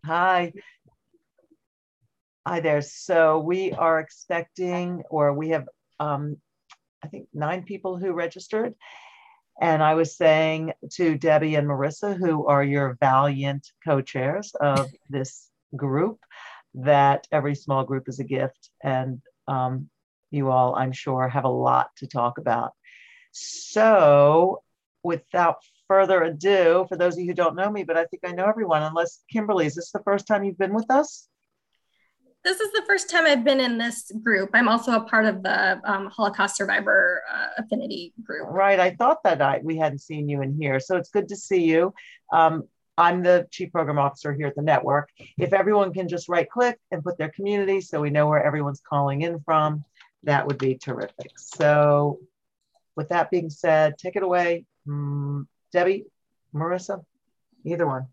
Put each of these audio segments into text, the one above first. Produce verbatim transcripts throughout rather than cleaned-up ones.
Hi. Hi there. So we are expecting, or we have, um, I think, nine people who registered. And I was saying to Debbie and Marissa, who are your valiant co-chairs of this group, that every small group is a gift. And um, you all, I'm sure, have a lot to talk about. So without further ado, for those of you who don't know me, but I think I know everyone, unless Kimberly, is this the first time you've been with us? This is the first time I've been in this group. I'm also a part of the um, Holocaust Survivor uh, Affinity group. Right. I thought that I we hadn't seen you in here. So it's good to see you. Um, I'm the Chief Program Officer here at the network. If everyone can just right click and put their community so we know where everyone's calling in from, that would be terrific. So with that being said, take it away. Um, Debbie, Marissa, either one.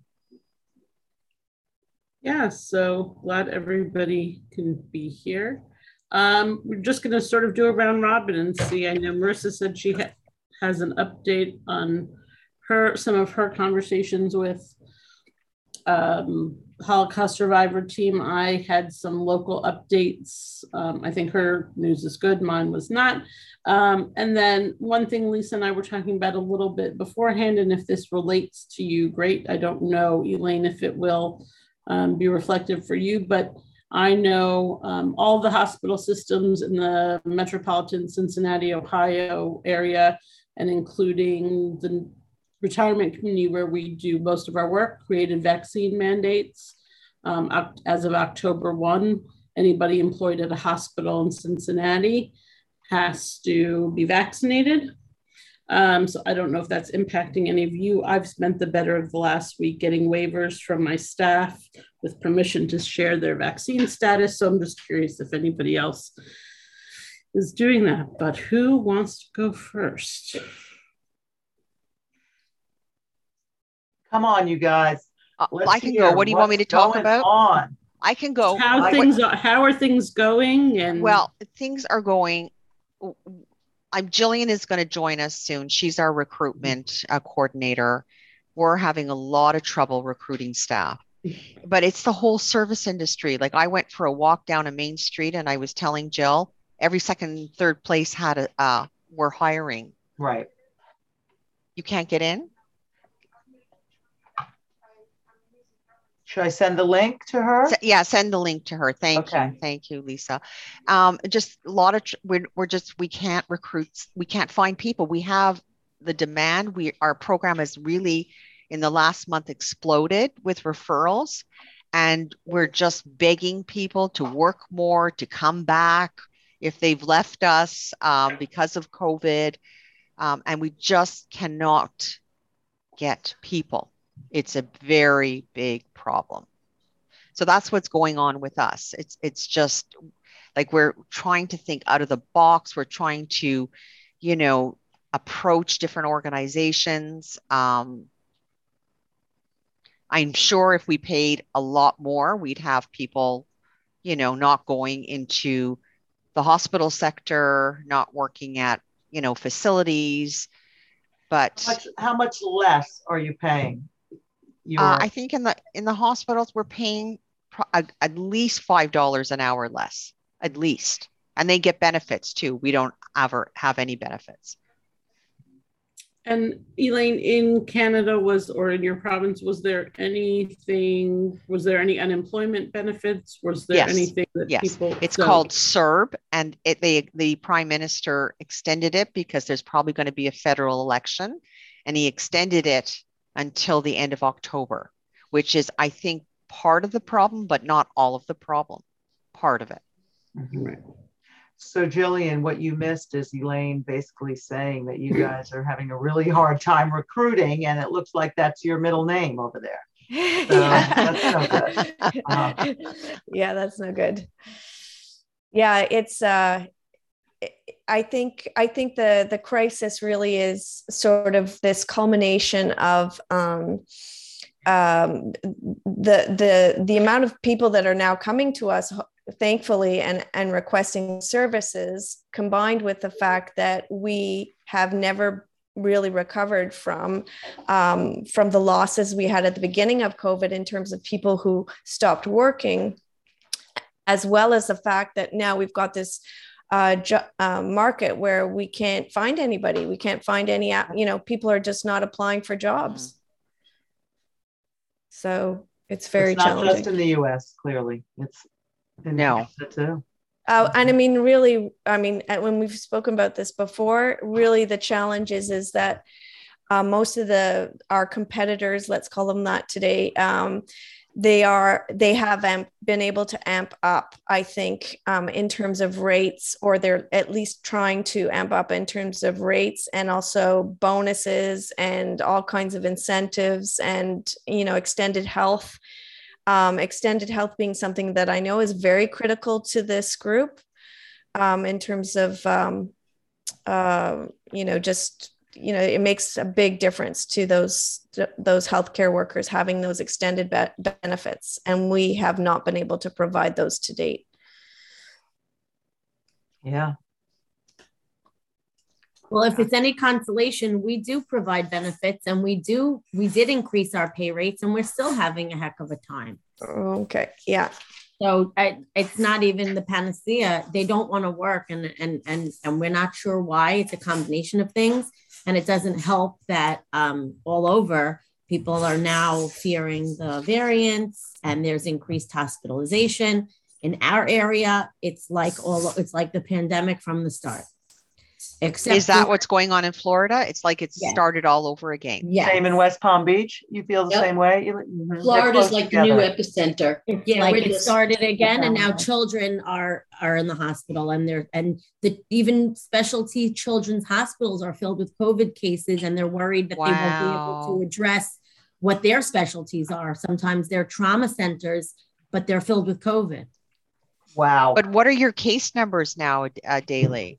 Yeah, so glad everybody can be here. Um, we're just going to sort of do a round robin and see. I know Marissa said she ha has an update on her some of her conversations with um, Holocaust survivor team. I had some local updates. Um, I think her news is good. Mine was not. Um, and then one thing Lisa and I were talking about a little bit beforehand, and if this relates to you, great. I don't know, Elaine, if it will Um, be reflective for you, but I know um, all the hospital systems in the metropolitan Cincinnati, Ohio area, and including the retirement community where we do most of our work, created vaccine mandates. Um, as of October first, anybody employed at a hospital in Cincinnati has to be vaccinated. Um, so I don't know if that's impacting any of you. I've spent the better of the last week getting waivers from my staff with permission to share their vaccine status. So I'm just curious if anybody else is doing that. But who wants to go first? Come on, you guys. Uh, I can go. What do you want me to talk about? On? I can go. How I, things are, how are things going? And well, things are going. I'm Jillian is going to join us soon. She's our recruitment uh, coordinator. We're having a lot of trouble recruiting staff, but it's the whole service industry. Like I went for a walk down a main street and I was telling Jill, every second, third place had a, uh, we're hiring. Right. You can't get in? Should I send the link to her? So, yeah, send the link to her. Thank okay. you. Thank you, Lisa. Um, just a lot of, we're, we're just, we can't recruit, we can't find people. We have the demand. We, our program has really, in the last month, exploded with referrals. And we're just begging people to work more, to come back if they've left us um, because of COVID. Um, and we just cannot get people. It's a very big problem. So that's what's going on with us. It's it's just like we're trying to think out of the box. We're trying to, you know, approach different organizations. Um, I'm sure if we paid a lot more, we'd have people, you know, not going into the hospital sector, not working at, you know, facilities. But how much, how much less are you paying? Uh, I think in the in the hospitals we're paying pro- at, at least five dollars an hour less, at least, and they get benefits too. We don't ever have any benefits. And Elaine, in Canada was, or in your province, was there anything? Was there any unemployment benefits? Was there yes. anything that yes. people? It's so, called C E R B, and it they the Prime Minister extended it because there's probably going to be a federal election, and he extended it until the end of October, which is, I think, part of the problem, but not all of the problem, part of it. Mm-hmm. Right. So Jillian, what you missed is Elaine basically saying that you guys are having a really hard time recruiting, and it looks like that's your middle name over there. So that's no good. Uh, yeah, that's no good. Yeah, it's, uh, I think I think the the crisis really is sort of this culmination of um, um, the the the amount of people that are now coming to us, thankfully, and and requesting services, combined with the fact that we have never really recovered from um, from the losses we had at the beginning of COVID in terms of people who stopped working, as well as the fact that now we've got this uh, jo- uh, market where we can't find anybody. We can't find any, you know, people are just not applying for jobs. So it's very it's not challenging. just in the U S, clearly. It's in No. Canada too. Uh, and I mean, really, I mean, when we've spoken about this before, really the challenge is, is that uh, most of the our competitors, let's call them that today, um, they are they have amp, been able to amp up, I think, um, in terms of rates, or they're at least trying to amp up in terms of rates, and also bonuses and all kinds of incentives, and, you know, extended health. Um, extended health being something that I know is very critical to this group um, in terms of, um, uh, you know, just, you know, it makes a big difference to those those healthcare workers having those extended be- benefits. And we have not been able to provide those to date. Yeah. Well, if it's any consolation, we do provide benefits, and we do, we did increase our pay rates, and we're still having a heck of a time. Okay. Yeah. So I, it's not even the panacea. They don't want to work, and, and, and, and we're not sure why. It's a combination of things, and it doesn't help that um, all over people are now fearing the variants, and there's increased hospitalization in our area. It's like all, it's like the pandemic from the start. Except is that for, what's going on in Florida? It's like it's yes. started all over again. Yes. Same in West Palm Beach. You feel the Yep. same way? Mm-hmm. Florida's like the new epicenter. It's Yeah, like we're it just- started again, and now children are are in the hospital, and they're and the even specialty children's hospitals are filled with COVID cases, and they're worried that Wow. they won't be able to address what their specialties are. Sometimes they're trauma centers, but they're filled with COVID. Wow. But what are your case numbers now uh, daily?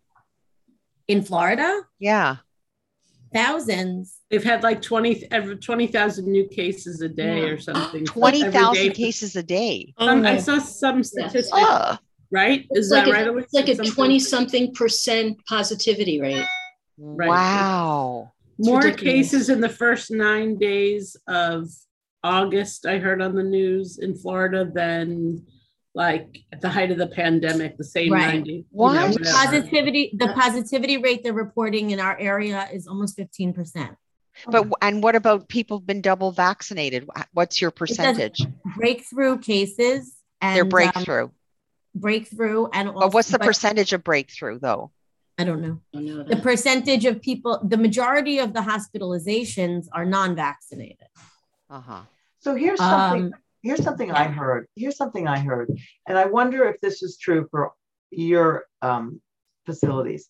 In Florida, Yeah. thousands. They've had like twenty thousand new cases a day Yeah. or something. twenty thousand Every day. cases a day. Some, I saw some statistics, Ugh. right? Is It's that like right? a, it's like a twenty something percent positivity rate. Right. Wow. More ridiculous. cases in the first nine days of August, I heard on the news in Florida, than like at the height of the pandemic, the same Right. ninety. What? You know, whatever. Positivity, the positivity rate they're reporting in our area is almost fifteen percent. But and what about people been double vaccinated? What's your percentage? Breakthrough cases and Their um, breakthrough. breakthrough and also, But what's the but percentage of breakthrough though? I don't know. I know The that. percentage of people, the majority of the hospitalizations are non-vaccinated. Uh-huh. So here's something. Um, Here's something I heard. Here's something I heard, and I wonder if this is true for your um, facilities.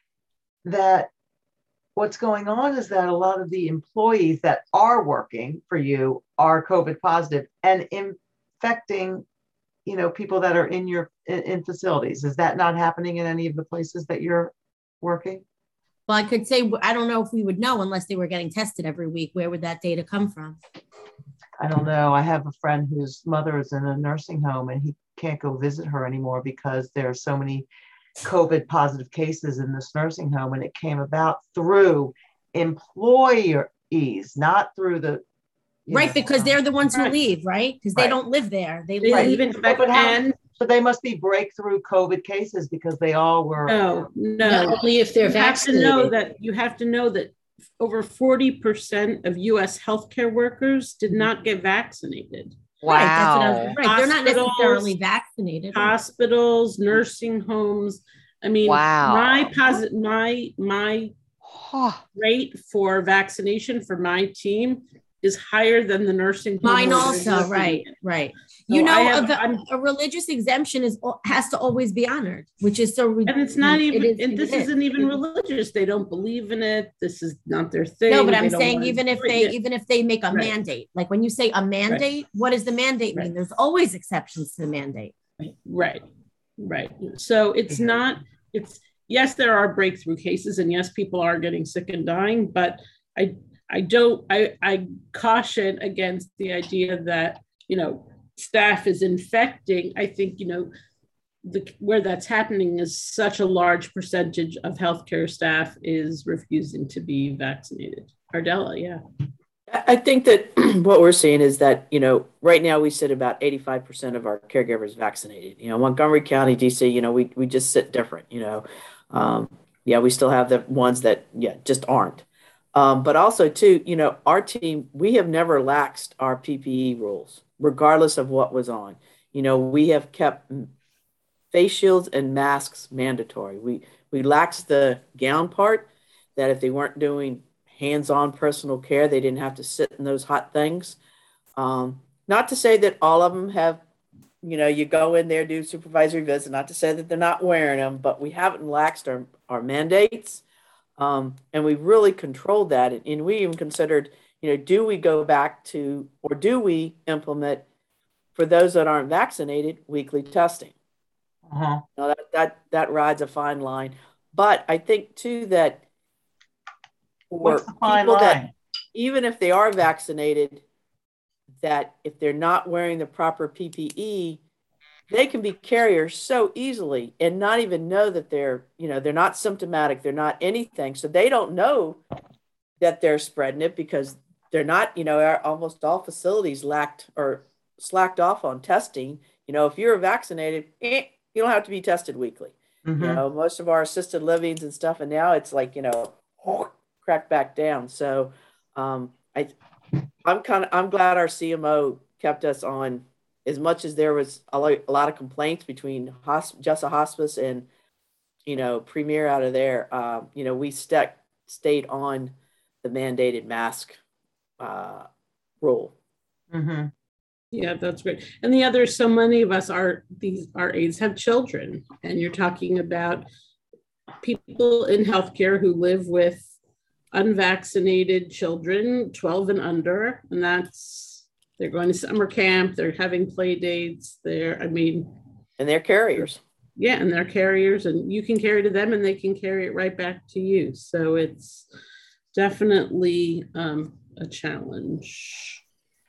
That what's going on is that a lot of the employees that are working for you are COVID positive and infecting, you know, people that are in your in, in facilities. Is that not happening in any of the places that you're working? well, I could say, I don't know if we would know unless they were getting tested every week. Where would that data come from? I don't know. I have a friend whose mother is in a nursing home and he can't go visit her anymore because there are so many COVID positive cases in this nursing home. And it came about through employees, not through the. Right, know, because um, they're the ones who Right. leave, right? Because Right. they don't live there. They They live. leave in fact, But how- and So they must be breakthrough COVID cases because they all were. no, no. Not only if they're You have to know vaccinated. that you have to know that over forty percent of U S healthcare workers did not get vaccinated. Right, that's what I was- Wow. right. They're not Hospitals, necessarily vaccinated. Hospitals, nursing homes. I mean, Wow. my posit my my Huh. rate for vaccination for my team is higher than the nursing home. Mine where they're also, working right, in. right. So You I know, have- a, va- I'm- a religious exemption is has to always be honored, which is so. And it's not it even, is- and it this is. isn't even It- religious. They don't believe in it. This is not their thing. No, but They I'm don't saying wanna even if do it. they Yeah. even if they make a Right. mandate, like when you say a mandate, what does the mandate mean? Right. There's always exceptions to the mandate. Right, right. So it's not, it's, yes, there are breakthrough cases and yes, people are getting sick and dying, but I, I don't, I, I caution against the idea that, you know, staff is infecting. I think, you know, the where that's happening is such a large percentage of healthcare staff is refusing to be vaccinated. Ardella, yeah. I think that what we're seeing is that, you know, right now we sit about eighty-five percent of our caregivers vaccinated. You know, Montgomery County, D C, you know, we, we just sit different, you know. Um, yeah, we still have the ones that, yeah, just aren't. Um, but also, too, you know, our team, we have never laxed our P P E rules, regardless of what was on. You know, we have kept face shields and masks mandatory. We, we laxed the gown part, that if they weren't doing hands-on personal care, they didn't have to sit in those hot things. Um, not to say that all of them have, you know, you go in there, do supervisory visits, not to say that they're not wearing them, but we haven't laxed our, our mandates. Um, and we really controlled that. And, and we even considered, you know, do we go back to, or do we implement, for those that aren't vaccinated, weekly testing? Uh-huh. Now that, that, that rides a fine line. But I think, too, that for What's the fine people line? that, even if they are vaccinated, that if they're not wearing the proper P P E, they can be carriers so easily and not even know that they're, you know, they're not symptomatic, they're not anything. So they don't know that they're spreading it because they're not, you know, our, almost all facilities lacked or slacked off on testing. You know, if you're vaccinated, eh, you don't have to be tested weekly. Mm-hmm. You know, most of our assisted livings and stuff, and now it's like, you know, crack back down. So um, I, I'm kind of, I'm glad our C M O kept us on, as much as there was a lot, a lot of complaints between hosp- Just a Hospice and, you know, Premier out of there. Uh, you know, we stuck, stayed on the mandated mask uh, rule. Mm-hmm. Yeah, that's great. And the other, so many of us are, these, our aides have children, and you're talking about people in healthcare who live with unvaccinated children, twelve and under, and that's, they're going to summer camp, they're having play dates, they're, I mean. And they're carriers. Yeah, and they're carriers, and you can carry to them and they can carry it right back to you. So it's definitely um, a challenge.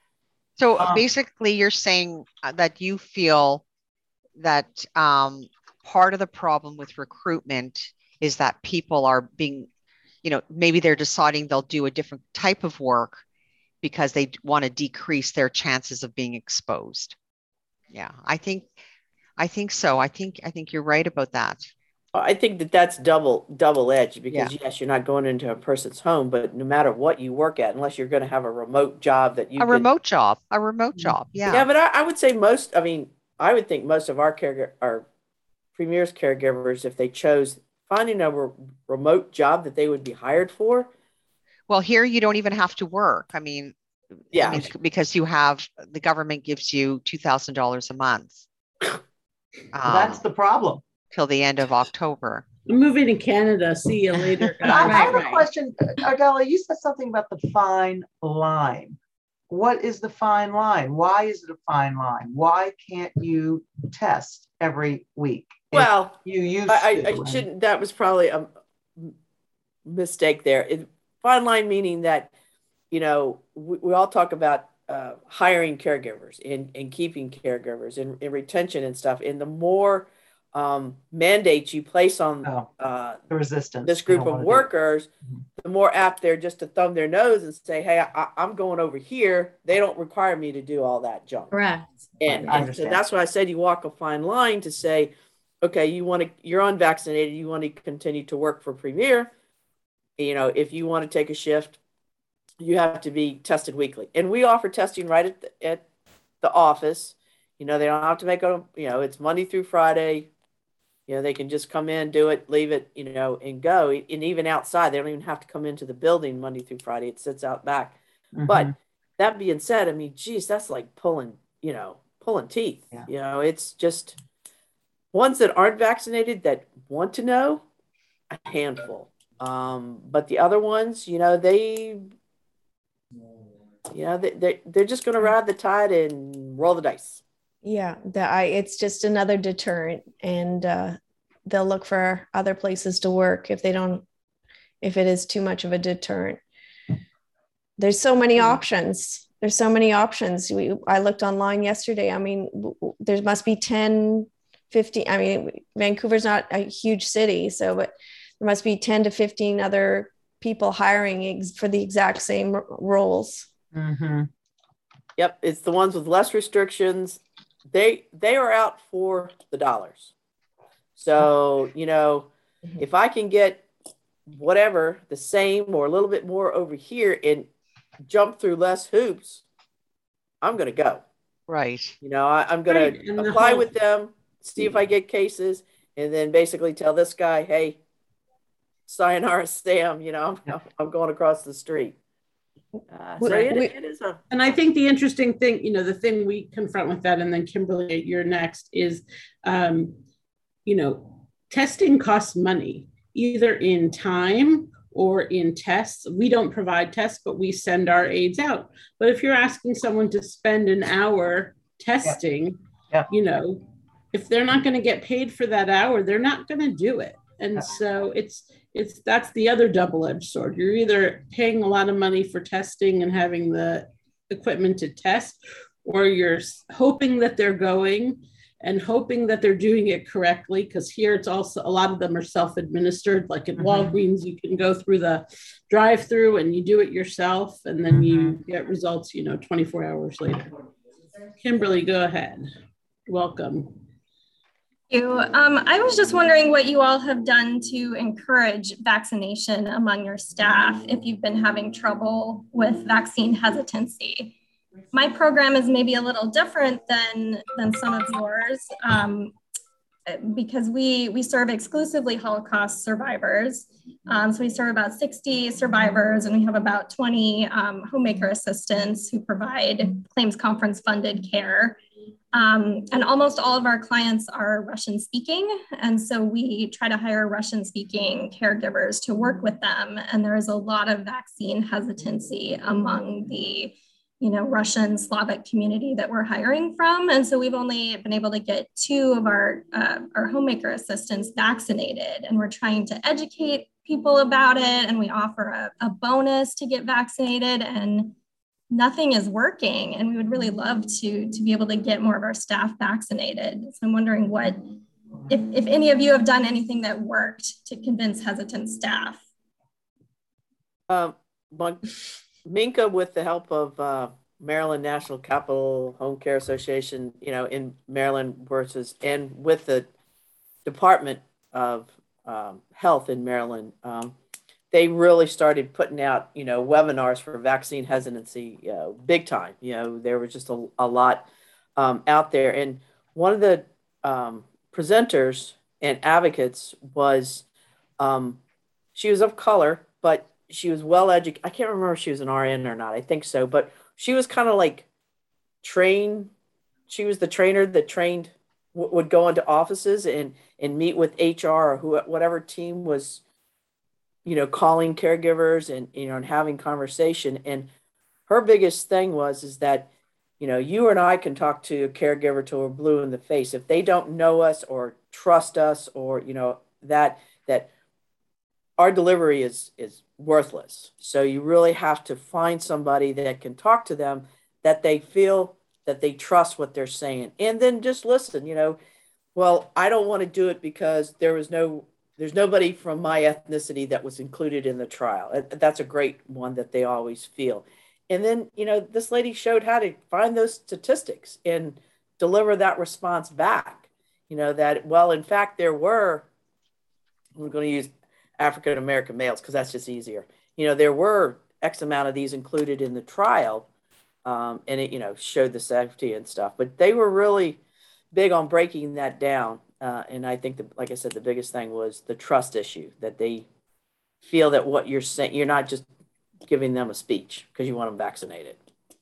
So Um, basically you're saying that you feel that um, part of the problem with recruitment is that people are being, you know, maybe they're deciding they'll do a different type of work because they want to decrease their chances of being exposed. Yeah, I think, I think so. I think, I think you're right about that. I think that that's double double edged because Yeah. yes, you're not going into a person's home, but no matter what you work at, unless you're going to have a remote job that you a can, remote job, a remote job. Yeah. Yeah, but I, I would say most. I mean, I would think most of our care our Premier's caregivers, if they chose finding a re- remote job that they would be hired for. Well, here you don't even have to work. I mean, Yeah, I mean, because you have, the government gives you two thousand dollars a month. Well, um, that's the problem. till the end of October. I'm moving to Canada. See you later. But I, I guys. have a question, Ardella. You said something about the fine line. What is the fine line? Why is it a fine line? Why can't you test every week? if well, you used I, to, I, I and- shouldn't. That was probably a mistake there. It, fine line meaning that, you know, we, we all talk about uh, hiring caregivers and, and keeping caregivers and, and retention and stuff. And the more um, mandates you place on Oh, uh, the resistance. this They group don't of wanna do it. workers, Mhm. the more apt they're just to thumb their nose and say, hey, I, I'm going over here. They don't require me to do all that junk. Correct. And, I and so understand. that's why I said you walk a fine line to say, okay, you want to, you're unvaccinated, you want to continue to work for Premier. You know, if you want to take a shift, you have to be tested weekly. And we offer testing right at the, at the office. You know, they don't have to make a, you know, it's Monday through Friday. You know, they can just come in, do it, leave it, you know, and go. And even outside, they don't even have to come into the building Monday through Friday. It sits out back. Mhm. But that being said, I mean, geez, that's like pulling, you know, pulling teeth. Yeah. You know, it's just ones that aren't vaccinated that want to know, a handful. Um, but the other ones, you know, they, you know, they, they, they're just going to ride the tide and roll the dice. Yeah, that I it's just another deterrent, and uh, they'll look for other places to work if they don't, if it is too much of a deterrent. There's so many options. There's so many options. We I looked online yesterday. I mean, w- w- there must be ten fifteen, I mean, Vancouver's not a huge city, so, but there must be ten to fifteen other people hiring ex- for the exact same r- roles. Mm-hmm. Yep, it's the ones with less restrictions. They they are out for the dollars. So, you know, mm-hmm. if I can get whatever, the same or a little bit more over here and jump through less hoops, I'm going to go. Right. You know, I, I'm going right. to apply whole... with them, see if I get cases, and then basically tell this guy, hey, sayonara, Sam, you know, I'm, I'm going across the street. Uh, so it, it is a, and I think the interesting thing, you know, the thing we confront with that, and then Kimberly, you're next, is, um, you know, testing costs money, either in time or in tests. We don't provide tests, but we send our aides out. But if you're asking someone to spend an hour testing, yeah. Yeah. you know, if they're not going to get paid for that hour, they're not going to do it. And yeah. so it's, It's that's the other double-edged sword. You're either paying a lot of money for testing and having the equipment to test, or you're hoping that they're going and hoping that they're doing it correctly. Because here it's also, a lot of them are self-administered. Like at mm-hmm. Walgreens, you can go through the drive-through and you do it yourself, and then mm-hmm. you get results, you know, twenty-four hours later. Kimberly, go ahead. Welcome. You. Um, I was just wondering what you all have done to encourage vaccination among your staff if you've been having trouble with vaccine hesitancy. My program is maybe a little different than, than some of yours um, because we, we serve exclusively Holocaust survivors. Um, so we serve about sixty survivors, and we have about twenty um, homemaker assistants who provide claims conference funded care. Um, and almost all of our clients are Russian speaking. And so we try to hire Russian speaking caregivers to work with them. And there is a lot of vaccine hesitancy among the, you know, Russian Slavic community that we're hiring from. And so we've only been able to get two of our, uh, our homemaker assistants vaccinated. And we're trying to educate people about it. And we offer a, a bonus to get vaccinated, and nothing is working, and we would really love to, to be able to get more of our staff vaccinated. So I'm wondering what, if, if any of you have done anything that worked to convince hesitant staff. Um, Minka, with the help of uh, Maryland National Capital Home Care Association, you know, in Maryland versus, and with the Department of um, Health in Maryland, um, they really started putting out, you know, webinars for vaccine hesitancy, you know, big time. You know, there was just a, a lot um, out there. And one of the um, presenters and advocates was, um, she was of color, but she was well educated. I can't remember if she was an R N or not. I think so. But she was kind of like trained. She was the trainer that trained, w- would go into offices and, and meet with H R or who, whatever team was, you know, calling caregivers and, you know, and having conversation. And her biggest thing was, is that, you know, you and I can talk to a caregiver till we're blue in the face. If they don't know us or trust us, or, you know, that, that our delivery is, is worthless. So you really have to find somebody that can talk to them, that they feel that they trust what they're saying. And then just listen, you know, well, I don't want to do it because there was no There's nobody from my ethnicity that was included in the trial. That's a great one that they always feel. And then, you know, this lady showed how to find those statistics and deliver that response back. You know, that, well, in fact, there were, we're going to use African-American males because that's just easier. You know, there were X amount of these included in the trial, um, and it, you know, showed the safety and stuff. But they were really big on breaking that down. Uh, and I think, that, like I said, the biggest thing was the trust issue, that they feel that what you're saying, you're not just giving them a speech because you want them vaccinated.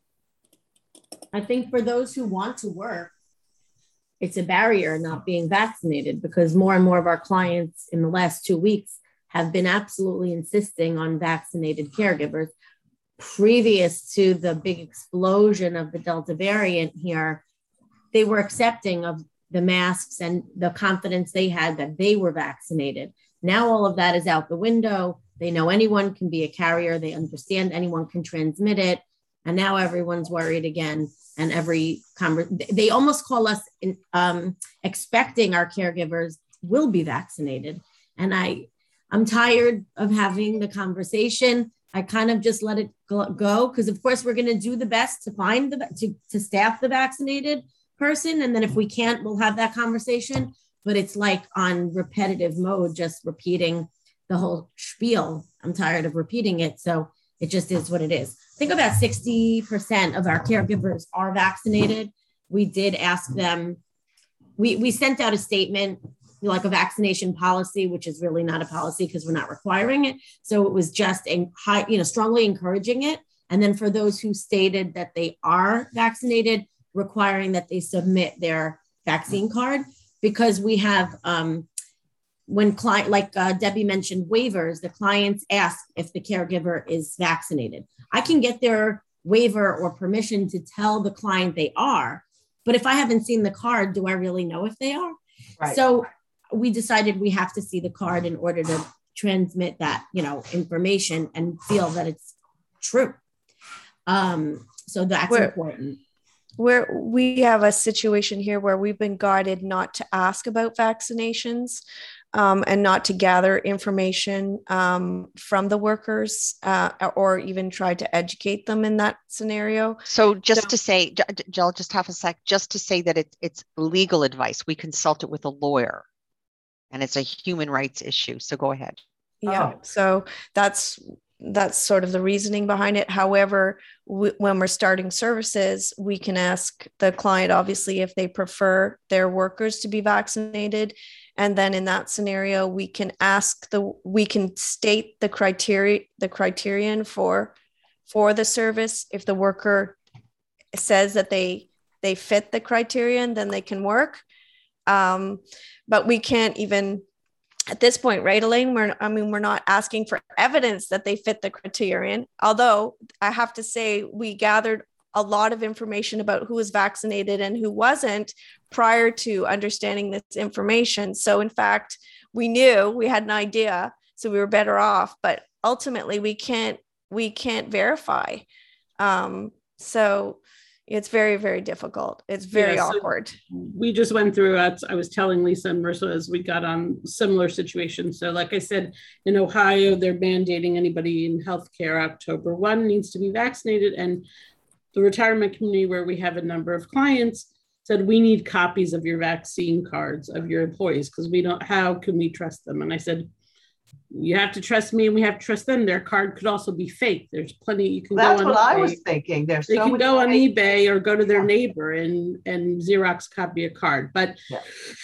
I think for those who want to work, it's a barrier not being vaccinated, because more and more of our clients in the last two weeks have been absolutely insisting on vaccinated caregivers. Previous to the big explosion of the Delta variant here, they were accepting of the masks and the confidence they had that they were vaccinated. Now all of that is out the window. They know anyone can be a carrier. They understand anyone can transmit it. And now everyone's worried again. And every conver- they almost call us in, um, expecting our caregivers will be vaccinated. And I, I'm tired of having the conversation. I kind of just let it go because, of course, we're going to do the best to find the to, to staff the vaccinated person, and then if we can't, we'll have that conversation. But it's like on repetitive mode, just repeating the whole spiel. I'm tired of repeating it, so it just is what it is. I think about sixty percent of our caregivers are vaccinated. We did ask them. We we sent out a statement, like a vaccination policy, which is really not a policy because we're not requiring it. So it was just a high, you know, strongly encouraging it. And then for those who stated that they are vaccinated, requiring that they submit their vaccine card, because we have, um, when client, like uh, Debbie mentioned, waivers, the clients ask if the caregiver is vaccinated. I can get their waiver or permission to tell the client they are, but if I haven't seen the card, do I really know if they are? Right. So we decided we have to see the card in order to transmit that, you know, information and feel that it's true. Um, so that's we're, important. Where we have a situation here where we've been guided not to ask about vaccinations um, and not to gather information um, from the workers uh, or even try to educate them in that scenario. So just so, to say, Jill, just half a sec, just to say that it, it's legal advice. We consulted with a lawyer. And it's a human rights issue. So go ahead. Yeah. Oh. So that's that's sort of the reasoning behind it. However, w- when we're starting services, we can ask the client, obviously, if they prefer their workers to be vaccinated. And then in that scenario, we can ask the we can state the criteria, the criterion for for the service. If the worker says that they they fit the criterion, then they can work. Um, but we can't even at this point, right, Elaine? We're, I mean, we're not asking for evidence that they fit the criterion. Although I have to say, we gathered a lot of information about who was vaccinated and who wasn't prior to understanding this information. So in fact, we knew, we had an idea, so we were better off, but ultimately we can't, we can't verify. Um, so it's very, very difficult. It's very yeah, so awkward. We just went through, uh, I was telling Lisa and Marissa as we got on similar situations. So like I said, in Ohio, they're mandating anybody in healthcare October first needs to be vaccinated. And the retirement community, where we have a number of clients, said, we need copies of your vaccine cards of your employees because we don't, how can we trust them? And I said, you have to trust me and we have to trust them. Their card could also be fake. There's plenty you can That's go on. That's what eBay. I was thinking. There's they so can go on fake. eBay or go to their neighbor and, and Xerox copy a card. But yeah.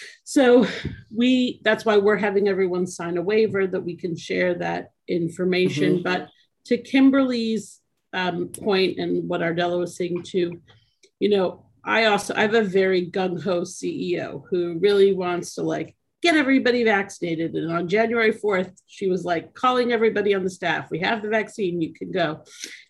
So we, that's why we're having everyone sign a waiver that we can share that information. Mm-hmm. But to Kimberly's um, point and what Ardella was saying too, you know, I also, I have a very gung-ho C E O who really wants to like, get everybody vaccinated. And on January fourth, she was like calling everybody on the staff, we have the vaccine, you can go.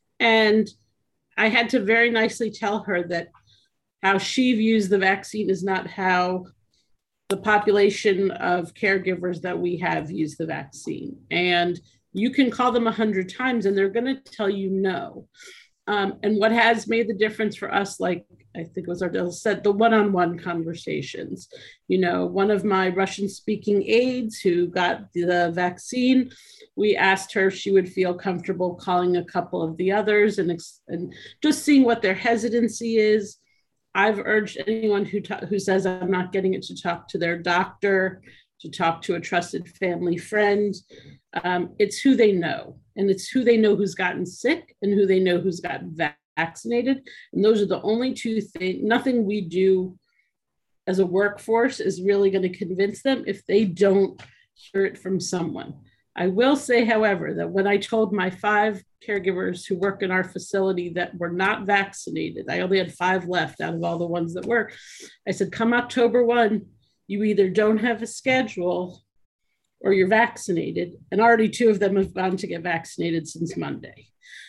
And I had to very nicely tell her that how she views the vaccine is not how the population of caregivers that we have use the vaccine. And you can call them a hundred times and they're going to tell you no. Um, and what has made the difference for us, like I think it was Ardella said, the one-on-one conversations. You know, one of my Russian-speaking aides who got the vaccine, we asked her if she would feel comfortable calling a couple of the others and, and just seeing what their hesitancy is. I've urged anyone who, ta- who says I'm not getting it to talk to their doctor, to talk to a trusted family friend. Um, it's who they know. And it's who they know who's gotten sick and who they know who's gotten va- vaccinated. And those are the only two things. Nothing we do as a workforce is really going to convince them if they don't hear it from someone. I will say, however, that when I told my five caregivers who work in our facility that were not vaccinated, I only had five left out of all the ones that were, I said, come October first, you either don't have a schedule or you're vaccinated. And already two of them have gone to get vaccinated since Monday.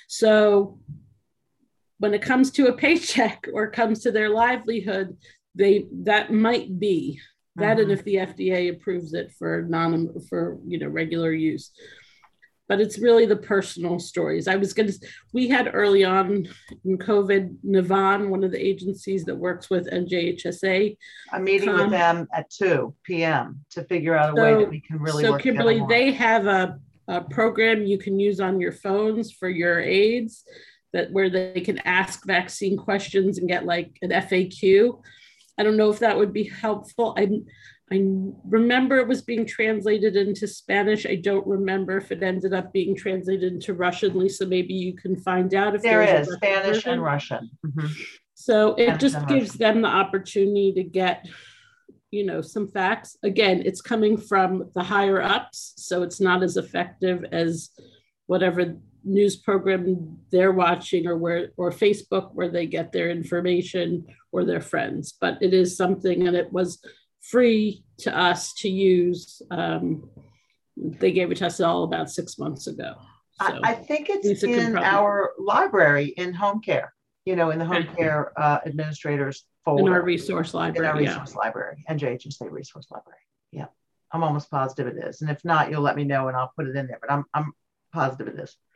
So when it comes to a paycheck or comes to their livelihood, they that might be that. Uh-huh. And if the F D A approves it for non for, you know, regular use. but it's really the personal stories. I was going to, we had early on in COVID, Navan, one of the agencies that works with N J H S A. I'm meeting come. with them at two p.m. to figure out a so, way that we can really so work Kimberly, together more. They have a, a program you can use on your phones for your aides that where they can ask vaccine questions and get like an F A Q. I don't know if that would be helpful. I I remember it was being translated into Spanish. I don't remember if it ended up being translated into Russian. Lisa, maybe you can find out if there is Spanish version. and Russian. Mm-hmm. So it Spanish just gives Russian. them the opportunity to get, you know, some facts. Again, it's coming from the higher ups, so it's not as effective as whatever news program they're watching or where or Facebook where they get their information or their friends. But it is something, and it was free to us to use. Um, they gave it to us all about six months ago. So I, I think it's Lisa in our library in home care, you know, in the home okay. care uh, administrators folder. In our resource library. In our resource yeah. library, N J H S A resource library. Yeah, I'm almost positive it is. And if not, you'll let me know and I'll put it in there, but I'm, I'm positive it is.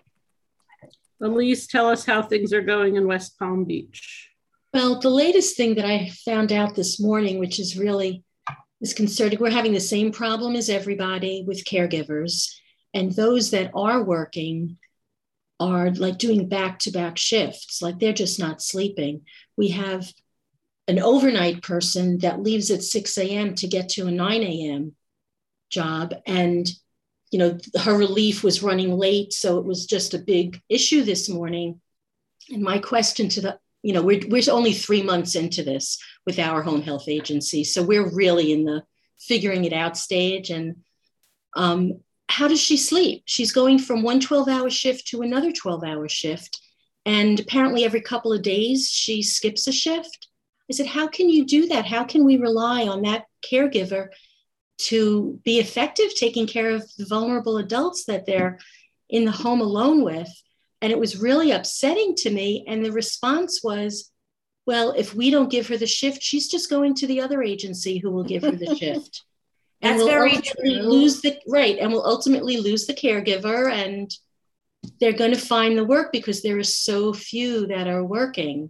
Elise, tell us how things are going in West Palm Beach. Well, the latest thing that I found out this morning, which is really is concerning, we're having the same problem as everybody with caregivers. And those that are working are like doing back-to-back shifts, like they're just not sleeping. We have an overnight person that leaves at six a.m. to get to a nine a.m. job. And, you know, her relief was running late. So it was just a big issue this morning. And my question to the You know, we're, we're only three months into this with our home health agency. So we're really in the figuring it out stage. And um, how does she sleep? She's going from one twelve hour shift to another twelve hour shift. And apparently every couple of days she skips a shift. I said, how can you do that? How can we rely on that caregiver to be effective taking care of the vulnerable adults that they're in the home alone with? And it was really upsetting to me. And the response was, well, if we don't give her the shift, she's just going to the other agency who will give her the shift. And That's we'll very ultimately true. lose the right. And we'll ultimately lose the caregiver, and they're going to find the work because there are so few that are working.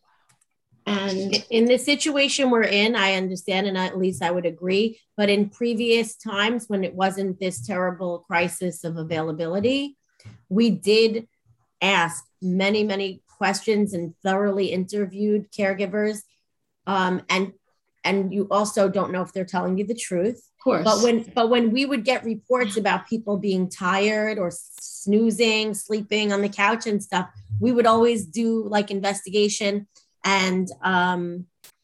And in the situation we're in, I understand, and at least I would agree. But in previous times when it wasn't this terrible crisis of availability, we did asked many, many questions and thoroughly interviewed caregivers. Um, and and you also don't know if they're telling you the truth. Of course. But when but when we would get reports about people being tired or snoozing, sleeping on the couch and stuff, we would always do like investigation, and um,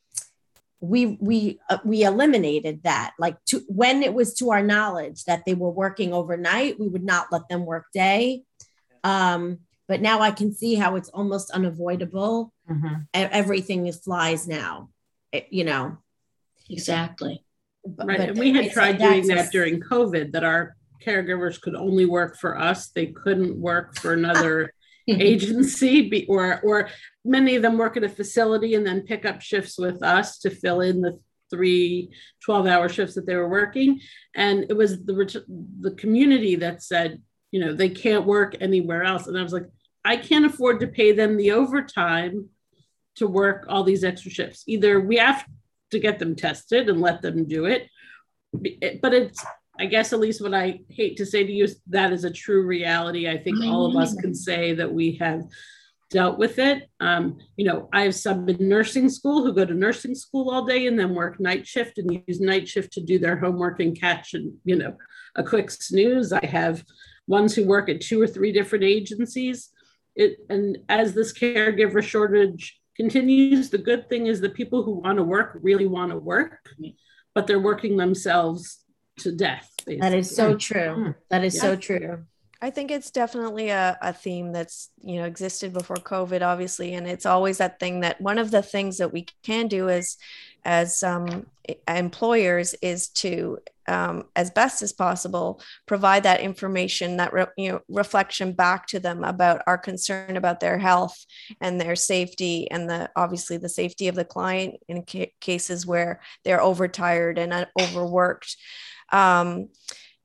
we we uh, we eliminated that. Like to, when it was to our knowledge that they were working overnight, we would not let them work day. Um, But now I can see how it's almost unavoidable. Mm-hmm. Everything is flies now, it, you know. Exactly. But, right. But and we had tried doing that during COVID, that our caregivers could only work for us. They couldn't work for another agency, be, or, or many of them work at a facility and then pick up shifts with us to fill in the three twelve hour shifts that they were working. And it was the, the community that said, you know, they can't work anywhere else. And I was like, I can't afford to pay them the overtime to work all these extra shifts. Either we have to get them tested and let them do it. But it's, I guess, at least what I hate to say to you, that is a true reality. I think all of us can say that we have dealt with it. Um, you know, I have some in nursing school who go to nursing school all day and then work night shift and use night shift to do their homework and catch, and, you know, a quick snooze. I have ones who work at two or three different agencies. It, and as this caregiver shortage continues, the good thing is the people who want to work really want to work, but they're working themselves to death. Basically. That is so true. That is yeah. so true. I think it's definitely a, a theme that's, you know, existed before COVID, obviously. And it's always that thing that one of the things that we can do is, as um, employers is to, um, as best as possible, provide that information, that re- you know, reflection back to them about our concern about their health and their safety, and the obviously the safety of the client in ca- cases where they're overtired and overworked. Um,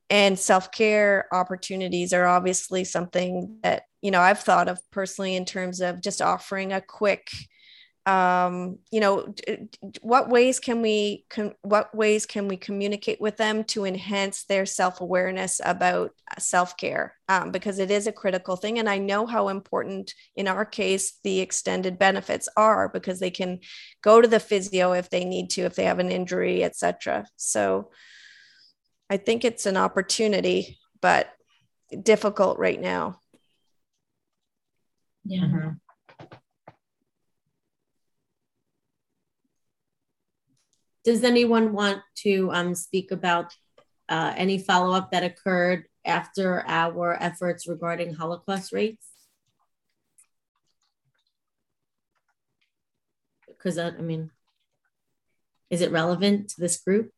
and self-care opportunities are obviously something that, you know, I've thought of personally in terms of just offering a quick, um, you know, what ways can we, com- what ways can we communicate with them to enhance their self-awareness about self-care? Um, because it is a critical thing. And I know how important in our case, the extended benefits are, because they can go to the physio if they need to, if they have an injury, et cetera. So I think it's an opportunity, but difficult right now. Yeah. Mm-hmm. Does anyone want to um, speak about uh, any follow-up that occurred after our efforts regarding Holocaust rates? Because, uh, I mean, is it relevant to this group?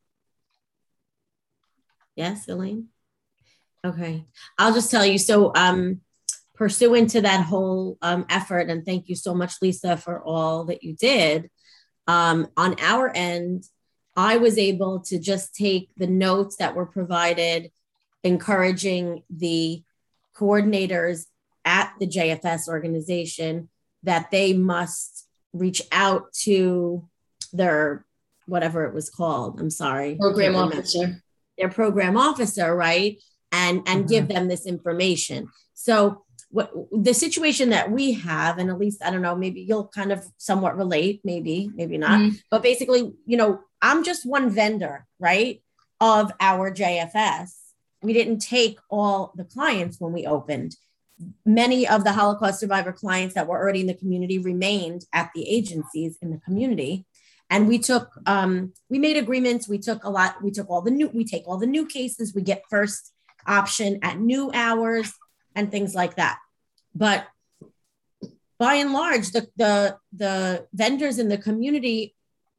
Yes, Elaine? Okay, I'll just tell you. So um, pursuant to that whole um, effort, and thank you so much, Lisa, for all that you did, um, on our end, I was able to just take the notes that were provided, encouraging the coordinators at the J F S organization that they must reach out to their, whatever it was called, I'm sorry. Program officer. Their program officer, right? And, and mm-hmm. give them this information. So what the situation that we have, and at least, I don't know, maybe you'll kind of somewhat relate, maybe, maybe not, mm-hmm. but basically, you know, I'm just one vendor, right, of our J F S. We didn't take all the clients when we opened. Many of the Holocaust survivor clients that were already in the community remained at the agencies in the community. And we took, um, we made agreements. We took a lot, we took all the new, we take all the new cases. We get first option at new hours and things like that. But by and large, the, the, the vendors in the community,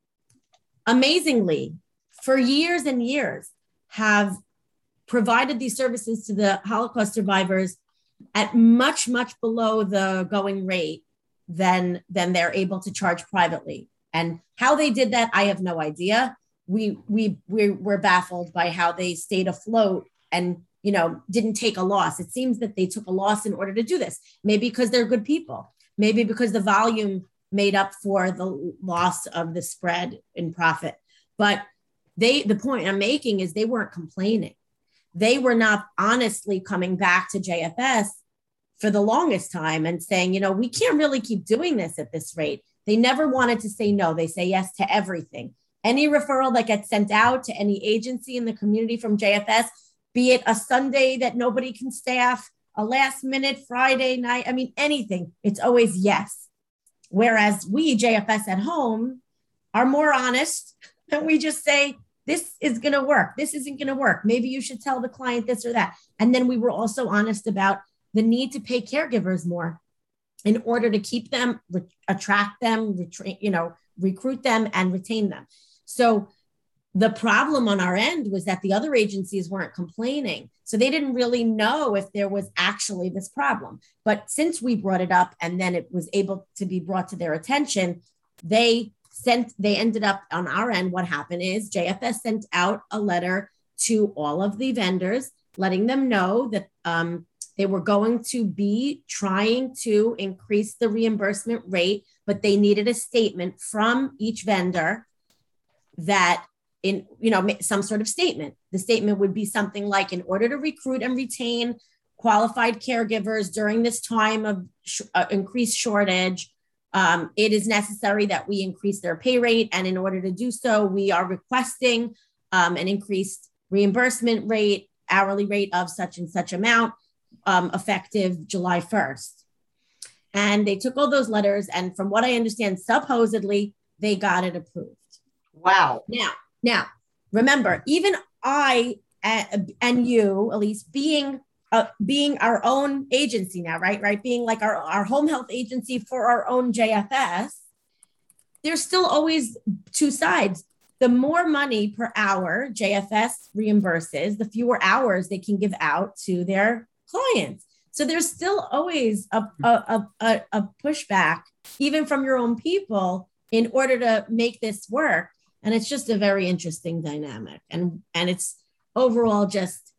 amazingly, for years and years, have provided these services to the Holocaust survivors at much, much below the going rate than, than they're able to charge privately. And how they did that, I have no idea. We we we were baffled by how they stayed afloat and, you know, didn't take a loss. It seems that they took a loss in order to do this. Maybe because they're good people. Maybe because the volume made up for the loss of the spread in profit. But they, the point I'm making is they weren't complaining. They were not honestly coming back to J F S for the longest time and saying, you know, we can't really keep doing this at this rate. They never wanted to say no. They say yes to everything. Any referral that gets sent out to any agency in the community from J F S, be it a Sunday that nobody can staff, a last minute Friday night, I mean, anything, it's always yes. Whereas we, J F S at home, are more honest and we just say, this is going to work. This isn't going to work. Maybe you should tell the client this or that. And then we were also honest about the need to pay caregivers more in order to keep them, re- attract them, retrain, you know, recruit them and retain them. So the problem on our end was that the other agencies weren't complaining. So they didn't really know if there was actually this problem. But since we brought it up and then it was able to be brought to their attention, they sent, they ended up on our end. What happened is J F S sent out a letter to all of the vendors, letting them know that um, they were going to be trying to increase the reimbursement rate, but they needed a statement from each vendor that in, you know, some sort of statement. The statement would be something like, in order to recruit and retain qualified caregivers during this time of sh- uh, increased shortage, um, it is necessary that we increase their pay rate. And in order to do so, we are requesting um, an increased reimbursement rate, hourly rate of such and such amount, um, effective July first. And they took all those letters. And from what I understand, supposedly they got it approved. Wow. Now, Now, remember, even I and you, Elise, being uh, being our own agency now, right? Right, being like our, our home health agency for our own J F S, there's still always two sides. The more money per hour J F S reimburses, the fewer hours they can give out to their clients. So there's still always a, a, a, a pushback, even from your own people, in order to make this work. And it's just a very interesting dynamic. And, and it's overall just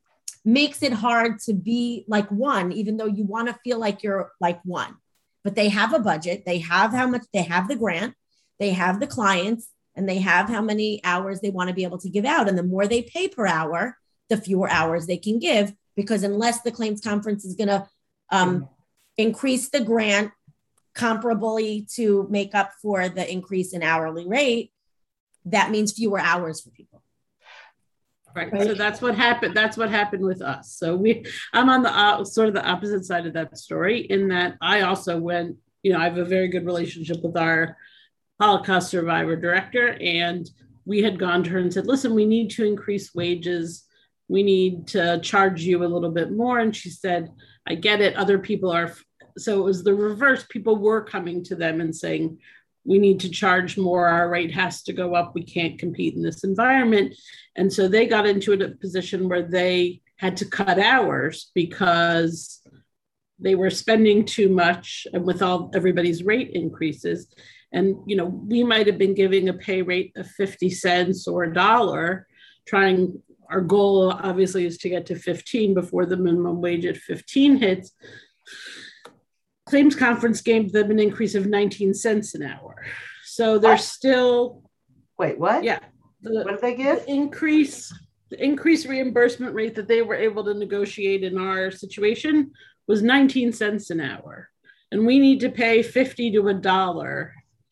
makes it hard to be like one, even though you want to feel like you're like one. But they have a budget, they have how much, they have the grant, they have the clients, and they have how many hours they want to be able to give out. And the more they pay per hour, the fewer hours they can give, because unless the claims conference is going to um, increase the grant comparably to make up for the increase in hourly rate, that means fewer hours for people. Right. So that's what happened. That's what happened with us. So we, I'm on the uh, sort of the opposite side of that story, in that I also went, you know, I have a very good relationship with our Holocaust survivor director, and we had gone to her and said, listen, we need to increase wages. We need to charge you a little bit more. And she said, I get it. Other people are. So it was the reverse. People were coming to them and saying, we need to charge more. Our rate has to go up. We can't compete in this environment. And so they got into a position where they had to cut hours because they were spending too much, and with all everybody's rate increases. And, you know, we might have been giving a pay rate of fifty cents or a dollar, trying, our goal obviously is to get to fifteen before the minimum wage at fifteen hits. Claims conference gave them an increase of nineteen cents an hour. So they're what? still. Wait, what? Yeah. The, what did they give? The increase, the increased reimbursement rate that they were able to negotiate in our situation was nineteen cents an hour. And we need to pay fifty to a dollar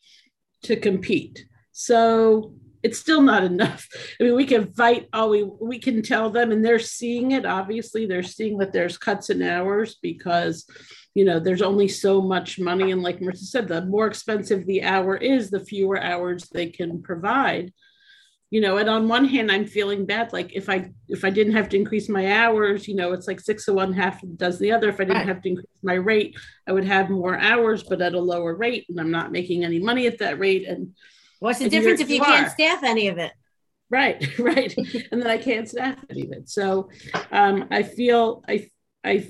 to compete. So it's still not enough. I mean, we can fight all we, we can tell them, and they're seeing it. Obviously, they're seeing that there's cuts in hours because, you know, there's only so much money. And like Marissa said, the more expensive the hour is, the fewer hours they can provide. You know, and on one hand, I'm feeling bad. Like if I if I didn't have to increase my hours, you know, it's like six of one, half does the other. If I didn't right. have to increase my rate, I would have more hours, but at a lower rate, and I'm not making any money at that rate. And what's the difference if you, you can't staff any of it? Right, right. And then I can't staff any of it. So um, I feel I I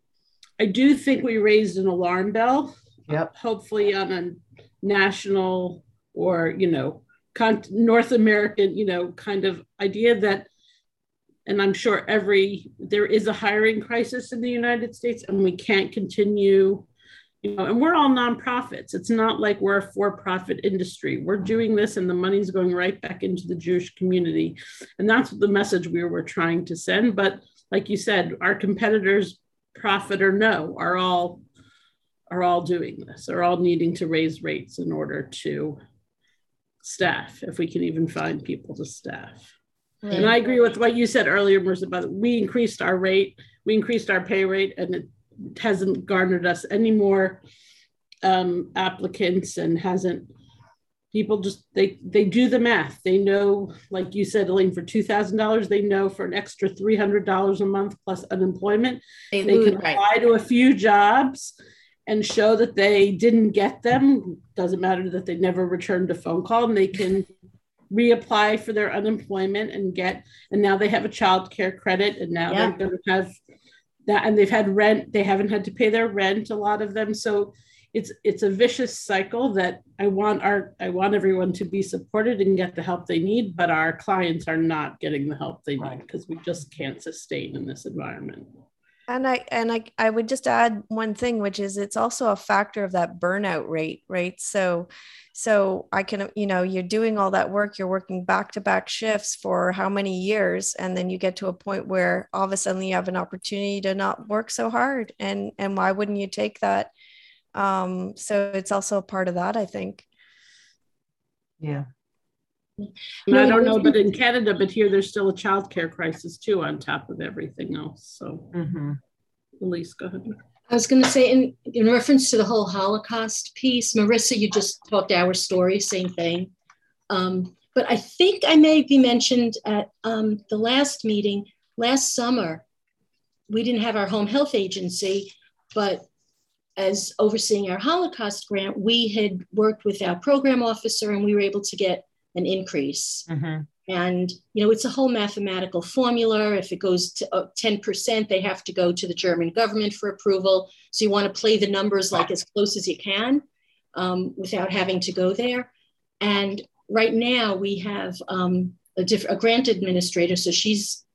I do think we raised an alarm bell. Yep. Hopefully on a national or, you know, North American, you know, kind of idea that, and I'm sure every, there is a hiring crisis in the United States, and we can't continue, you know, and we're all nonprofits. It's not like we're a for-profit industry. We're doing this and the money's going right back into the Jewish community. And that's the message we were trying to send. But like you said, our competitors, profit or no, are all, are all doing this, are all needing to raise rates in order to staff, if we can even find people to staff. Right. And I agree with what you said earlier, Marissa, about we increased our rate, we increased our pay rate, and it hasn't garnered us any more um, applicants, and hasn't, people just, they they do the math. They know, like you said, Elaine, for two thousand dollars, they know for an extra three hundred dollars a month plus unemployment, they, they lose, can apply right. to a few jobs and show that they didn't get them. Doesn't matter that they never returned a phone call, and they can reapply for their unemployment and get, and now they have a child care credit, and now yeah. they're going to have that, and they've had rent, they haven't had to pay their rent, a lot of them. So it's it's a vicious cycle that I want our, I want everyone to be supported and get the help they need, but our clients are not getting the help they need because we just can't sustain in this environment. And I and I, I would just add one thing, which is it's also a factor of that burnout rate, right? So, so I can, you know, you're doing all that work, you're working back to back shifts for how many years, and then you get to a point where all of a sudden you have an opportunity to not work so hard, and and why wouldn't you take that? Um, so it's also a part of that, I think. Yeah. No, I don't know, but in Canada, but here there's still a childcare crisis too on top of everything else. So, mm-hmm. Elise, go ahead. I was going to say, in, in reference to the whole Holocaust piece, Marissa, you just talked our story, same thing. Um, but I think I may be mentioned at um, the last meeting, last summer, we didn't have our home health agency, but as overseeing our Holocaust grant, we had worked with our program officer, and we were able to get an increase. Mm-hmm. And, you know, it's a whole mathematical formula. If it goes to uh, ten percent, they have to go to the German government for approval. So you want to play the numbers like as close as you can um, without having to go there. And right now we have um, a, diff- a grant administrator. So she's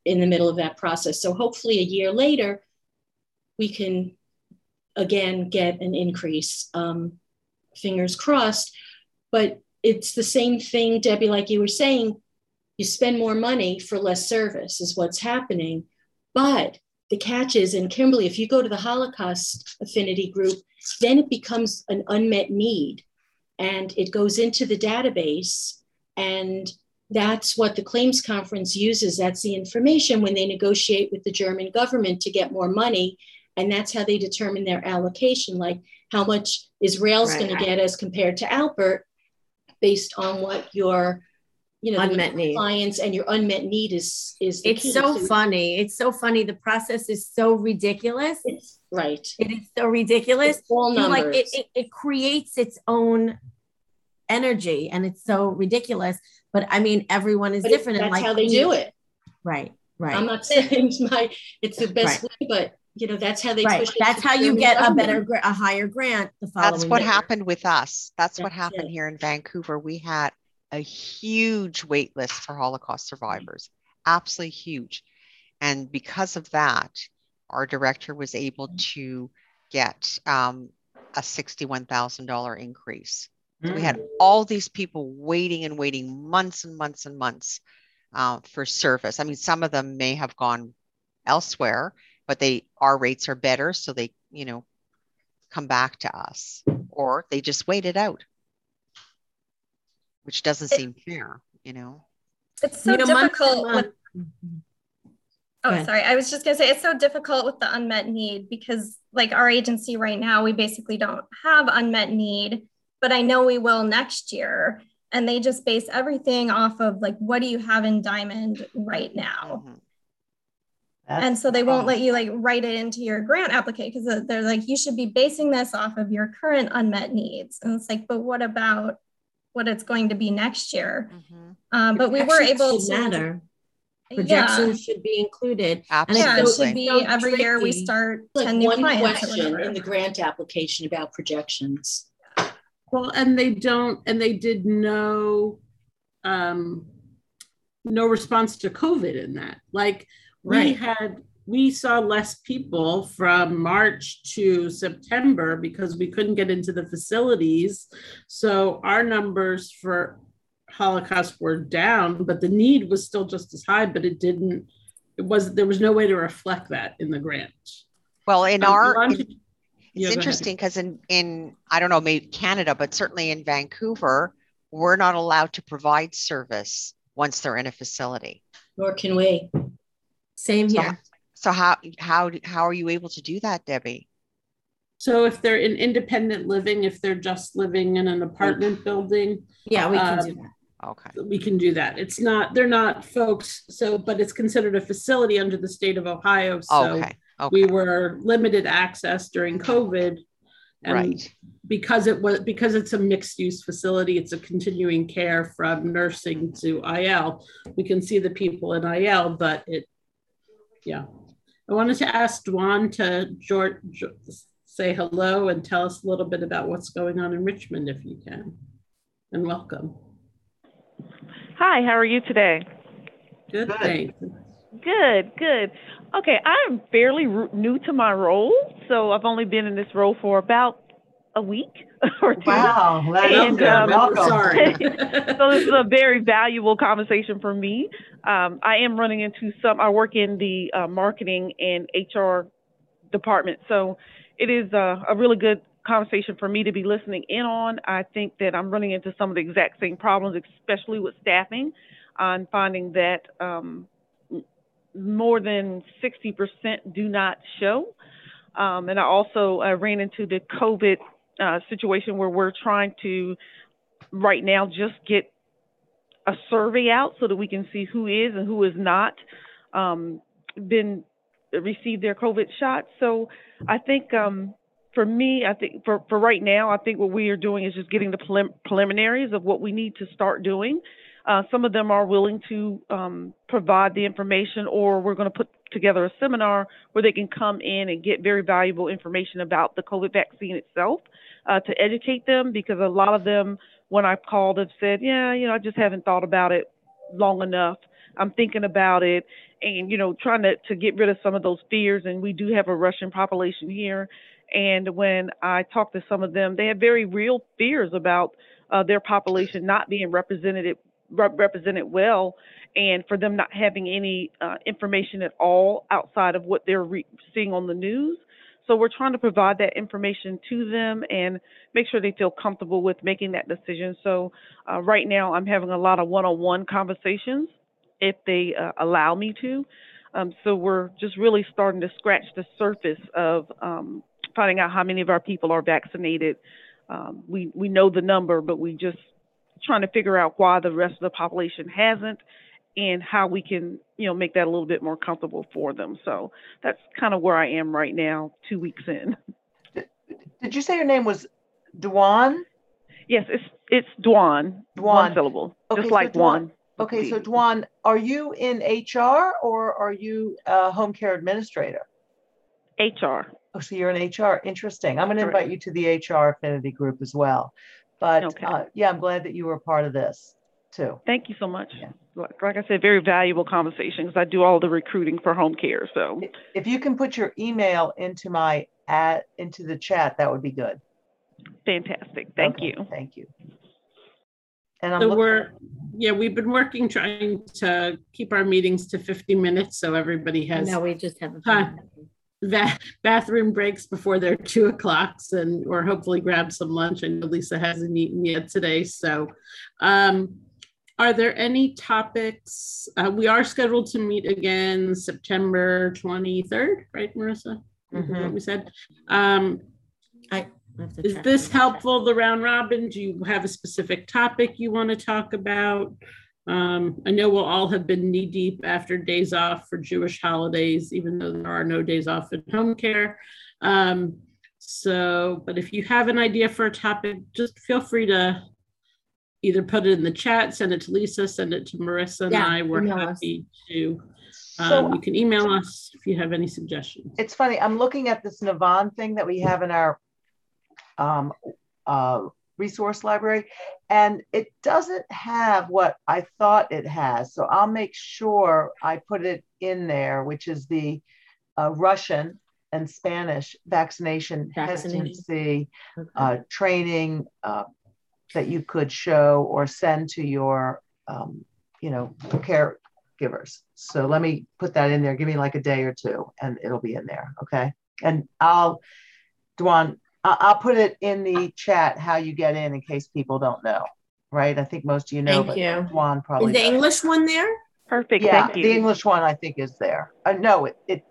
in the middle of that process. So hopefully a year later, we can again get an increase. Um, fingers crossed. But it's the same thing, Debbie, like you were saying, you spend more money for less service is what's happening. But the catch is, and Kimberly, if you go to the Holocaust Affinity Group, then it becomes an unmet need and it goes into the database. And that's what the claims conference uses. That's the information when they negotiate with the German government to get more money. And that's how they determine their allocation, like how much Israel's right. going to get as compared to Albert based on what your, you know, unmet need clients and your unmet need is. is the it's key. so funny. It's so funny. The process is so ridiculous. It's, right. It is so ridiculous. It's all numbers. Like it, it, it creates its own energy and it's so ridiculous. But I mean, everyone is but different. That's and like how they do it. Right. Right. I'm not saying it's my, it's the best right. way, but you know, that's how they right. push it. That's how you get government. a better, a higher grant the following That's what year. happened with us. That's, that's what happened it. here in Vancouver. We had a huge wait list for Holocaust survivors, absolutely huge. And because of that, our director was able to get um, a sixty-one thousand dollars increase. Mm. So we had all these people waiting and waiting months and months and months uh, for service. I mean, some of them may have gone elsewhere, but they, our rates are better. So they, you know, come back to us, or they just wait it out, which doesn't it, seem fair, you know? It's so you know, difficult with, oh, sorry. I was just gonna say, it's so difficult with the unmet need because like our agency right now, we basically don't have unmet need, but I know we will next year. And they just base everything off of like, what do you have in Diamond right now? Mm-hmm. That's and so they won't let you like write it into your grant application because they're like, you should be basing this off of your current unmet needs. And it's like, but what about what it's going to be next year? Mm-hmm. Um, but we were able to matter. Projections yeah. should be included. Absolutely. And yeah, it should be so every tricky. year we start like ten new one clients question in the grant application about projections. Well, and they don't, and they did no, um, no response to COVID in that. Like, Right. We had, we saw less people from March to September because we couldn't get into the facilities. So our numbers for Holocaust were down, but the need was still just as high, but it didn't, it was, there was no way to reflect that in the grant. Well, in um, our, in, to, it's yeah, interesting because in, in, I don't know, maybe Canada, but certainly in Vancouver, we're not allowed to provide service once they're in a facility. Nor can we. Same here. So, so how how how are you able to do that, Debbie? So if they're in independent living, if they're just living in an apartment building, yeah, we can um, do that. Okay, we can do that. It's not they're not folks. So, but it's considered a facility under the state of Ohio. So okay. Okay. we were limited access during COVID, and right. because it was because it's a mixed use facility, it's a continuing care from nursing to I L. We can see the people in I L, but it. Yeah, I wanted to ask Dwan to George, say hello and tell us a little bit about what's going on in Richmond, if you can, and welcome. Hi, how are you today? Good, good. Thanks. Good, good. Okay, I'm fairly new to my role, so I've only been in this role for about a week or two. Wow, and, um, welcome. Sorry. So this is a very valuable conversation for me. Um, I am running into some, I work in the uh, marketing and H R department. So it is a, a really good conversation for me to be listening in on. I think that I'm running into some of the exact same problems, especially with staffing. I'm finding that um, more than sixty percent do not show. Um, and I also uh, ran into the COVID uh, situation where we're trying to right now just get a survey out so that we can see who is and who is not um, been received their COVID shot. So I think um, for me, I think for, for right now, I think what we are doing is just getting the prelim- preliminaries of what we need to start doing. Uh, some of them are willing to um, provide the information, or we're going to put together a seminar where they can come in and get very valuable information about the COVID vaccine itself uh, to educate them, because a lot of them, when I've called, have said, yeah, you know, I just haven't thought about it long enough I'm thinking about it and, you know, trying to, to get rid of some of those fears. And we do have a Russian population here. And when I talk to some of them, they have very real fears about uh, their population not being represented represented well, and for them not having any uh, information at all outside of what they're re- seeing on the news. So we're trying to provide that information to them and make sure they feel comfortable with making that decision. So uh, right now I'm having a lot of one-on-one conversations if they uh, allow me to. Um, so we're just really starting to scratch the surface of um, finding out how many of our people are vaccinated. Um, we, we know the number, but we just trying to figure out why the rest of the population hasn't and how we can, you know, make that a little bit more comfortable for them. So that's kind of where I am right now, two weeks in. Did, did you say your name was Dwan? Yes, it's it's Dwan. Dwan. One syllable, okay, just so like Dwan, one. Okay, so Dwan, are you in H R or are you a home care administrator? H R. Oh, so you're in H R. Interesting. I'm going to invite you to the H R affinity group as well. But okay. uh, yeah, I'm glad that you were a part of this too. Thank you so much. Yeah. Like, like I said, very valuable conversation because I do all the recruiting for home care. So if you can put your email into my at into the chat, that would be good. Fantastic. Thank okay. you. Thank you. And I'm so looking- we're yeah, we've been working trying to keep our meetings to fifty minutes so everybody has. No, we just have a time. Ba- bathroom breaks before their two o'clocks and or hopefully grab some lunch. I know Lisa hasn't eaten yet today. So um, are there any topics? Uh, we are scheduled to meet again September twenty-third, right, Marissa? Mm-hmm. What we said. Um, I is this helpful, the round robin? Do you have a specific topic you want to talk about? Um, I know we'll all have been knee deep after days off for Jewish holidays, even though there are no days off in home care. Um, so, but if you have an idea for a topic, just feel free to either put it in the chat, send it to Lisa, send it to Marissa and yeah, I. We're happy us. to, um, so, you can email us if you have any suggestions. It's funny, I'm looking at this Navan thing that we have in our um, uh, resource library, and it doesn't have what I thought it has. So I'll make sure I put it in there, which is the uh, Russian and Spanish vaccination, vaccination. hesitancy okay. uh, training uh, that you could show or send to your, um, you know, caregivers. So let me put that in there. Give me like a day or two and it'll be in there. Okay. And I'll, Dwan, I'll put it in the chat how you get in in case people don't know, right? I think most of you know, Thank but you. Juan probably Is the does. English one there? Perfect. Yeah, Thank you. The English one I think is there. Uh, no, it, it's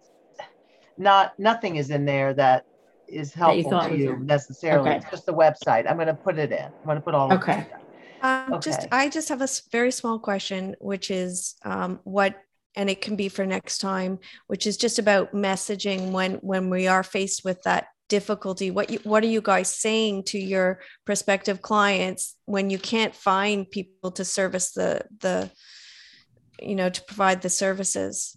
not, nothing is in there that is helpful to you necessarily. Okay. It's just the website. I'm going to put it in. I'm going to put all okay. of it in. Um, okay. Just, I just have a very small question, which is um, what, and it can be for next time, which is just about messaging when, when we are faced with that difficulty. What you, what are you guys saying to your prospective clients when you can't find people to service the, the, you know, to provide the services?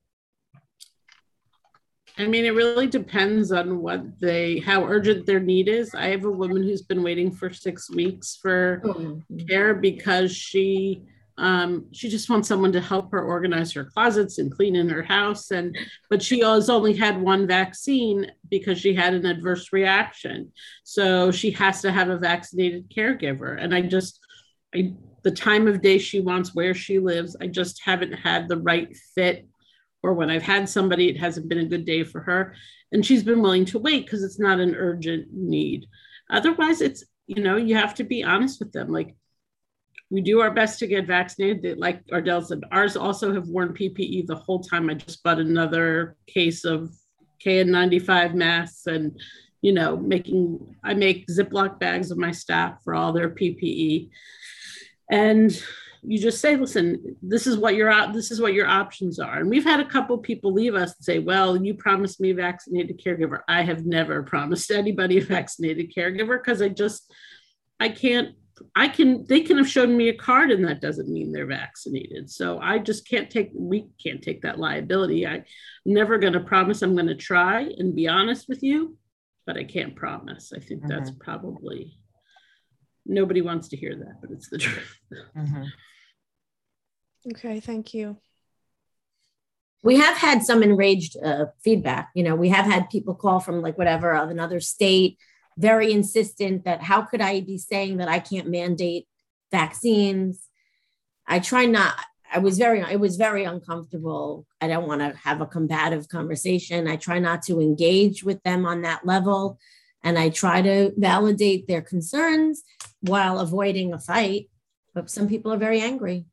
I mean, it really depends on what they, how urgent their need is. I have a woman who's been waiting for six weeks for mm-hmm. care because she, um, she just wants someone to help her organize her closets and clean in her house. And, but she has only had one vaccine because she had an adverse reaction. So she has to have a vaccinated caregiver. And I just, I, the time of day she wants, where she lives, I just haven't had the right fit. Or when I've had somebody, it hasn't been a good day for her. And she's been willing to wait because it's not an urgent need. Otherwise, it's, you know, you have to be honest with them. Like, we do our best to get vaccinated. Like Ardell said, ours also have worn P P E the whole time. I just bought another case of K N ninety-five masks and, you know, making, I make Ziploc bags of my staff for all their P P E. And you just say, listen, this is what your this is what your options are. And we've had a couple people leave us and say, well, you promised me a vaccinated caregiver. I have never promised anybody a vaccinated caregiver because I just, I can't, I can, they can have shown me a card and that doesn't mean they're vaccinated. So I just can't take, we can't take that liability. I'm never going to promise. I'm going to try and be honest with you, but I can't promise. I think mm-hmm. that's probably, nobody wants to hear that, but it's the truth. Mm-hmm. Okay, thank you. We have had some enraged uh, feedback. You know, we have had people call from like whatever of another state, very insistent that how could I be saying that I can't mandate vaccines? I try not, I was very, it was very uncomfortable. I don't want to have a combative conversation. I try not to engage with them on that level. And I try to validate their concerns while avoiding a fight. But some people are very angry.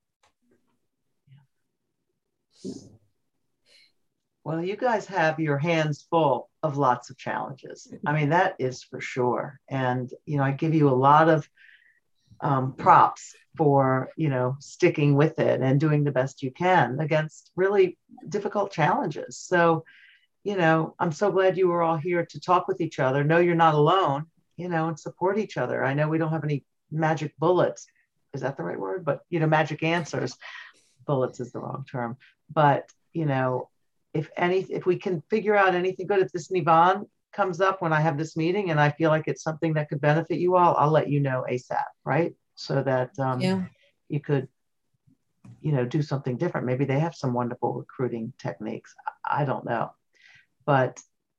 Well, you guys have your hands full of lots of challenges. I mean, that is for sure. And, you know, I give you a lot of um, props for, you know, sticking with it and doing the best you can against really difficult challenges. So, you know, I'm so glad you were all here to talk with each other. Know you're not alone, you know, and support each other. I know we don't have any magic bullets. Is that the right word? But, you know, magic answers. Bullets is the wrong term. But, you know, if any, if we can figure out anything good, if this Nivan comes up when I have this meeting and I feel like it's something that could benefit you all, I'll let you know ASAP, right? So that um, Yeah. you could, you know, do something different. Maybe they have some wonderful recruiting techniques. I don't know. But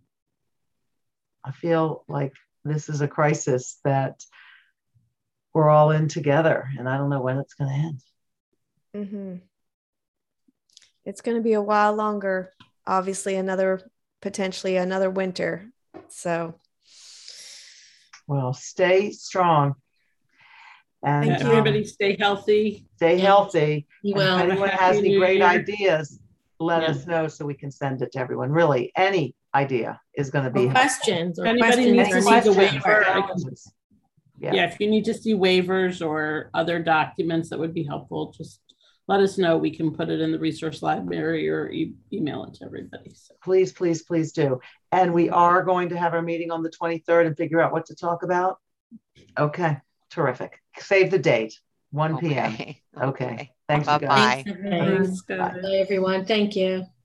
I feel like this is a crisis that we're all in together, and I don't know when it's going to end. Mm-hmm. It's going to be a while longer, obviously another, potentially another winter. So. Well, stay strong. And Thank you. Um, everybody stay healthy. Stay healthy. Well, if anyone has any great year. ideas, let yeah. us know so we can send it to everyone. Really, any idea is going to be or questions. Or anybody questions needs to see the waiver. Yeah. yeah, if you need to see waivers or other documents that would be helpful, just let us know. We can put it in the resource library or e email it to everybody. So. Please, please, please do. And we are going to have our meeting on the twenty-third and figure out what to talk about. Okay, terrific. Save the date, one p m Okay. okay. Thanks, Bye-bye. guys. Thanks, everyone. Bye, everyone. Thank you.